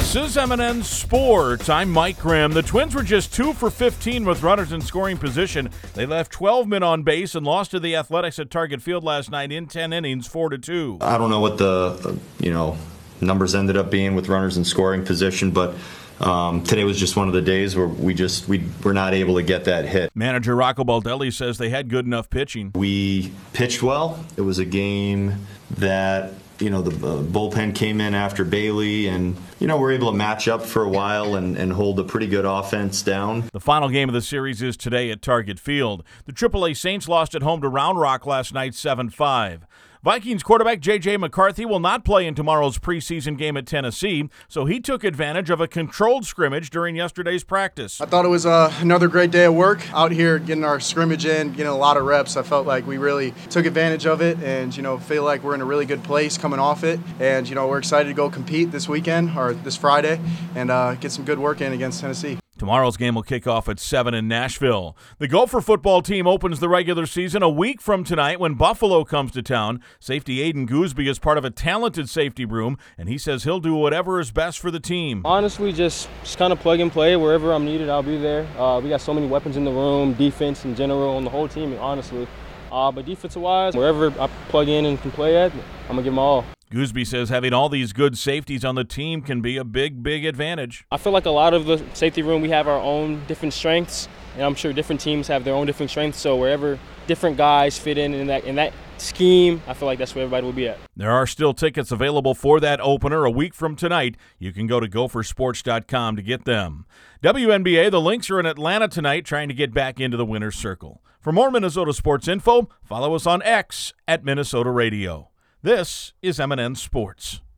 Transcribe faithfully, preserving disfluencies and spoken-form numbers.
This is M and N Sports. I'm Mike Grimm. The Twins were just two for fifteen with runners in scoring position. They left twelve men on base and lost to the Athletics at Target Field last night in ten innings, four to two. I don't know what the, you know, numbers ended up being with runners in scoring position, but um, today was just one of the days where we just we were not able to get that hit. Manager Rocco Baldelli says they had good enough pitching. We pitched well. It was a game that, you know, the uh, bullpen came in after Bailey, and, you know, we're able to match up for a while and, and hold a pretty good offense down. The final game of the series is today at Target Field. The triple A Saints lost at home to Round Rock last night seven five. Vikings quarterback J J McCarthy will not play in tomorrow's preseason game at Tennessee, so he took advantage of a controlled scrimmage during yesterday's practice. I thought it was uh, another great day of work out here, getting our scrimmage in, getting a lot of reps. I felt like we really took advantage of it and, you know, feel like we're in a really good place coming off it. And, you know, we're excited to go compete this weekend or this Friday and uh, get some good work in against Tennessee. Tomorrow's game will kick off at seven in Nashville. The Gopher football team opens the regular season a week from tonight when Buffalo comes to town. Safety Aiden Gooseby is part of a talented safety room, and he says he'll do whatever is best for the team. Honestly, just, just kind of plug and play. Wherever I'm needed, I'll be there. Uh, we got so many weapons in the room, defense in general, and the whole team, honestly. Uh, but defensive-wise, wherever I plug in and can play at, I'm going to give them all. Gooseby says having all these good safeties on the team can be a big, big advantage. I feel like a lot of the safety room, we have our own different strengths, and I'm sure different teams have their own different strengths, so wherever different guys fit in in that, in that scheme, I feel like that's where everybody will be at. There are still tickets available for that opener a week from tonight. You can go to gopher sports dot com to get them. W N B A, the Lynx are in Atlanta tonight trying to get back into the winner's circle. For more Minnesota sports info, follow us on X at Minnesota Radio. This is M and N Sports.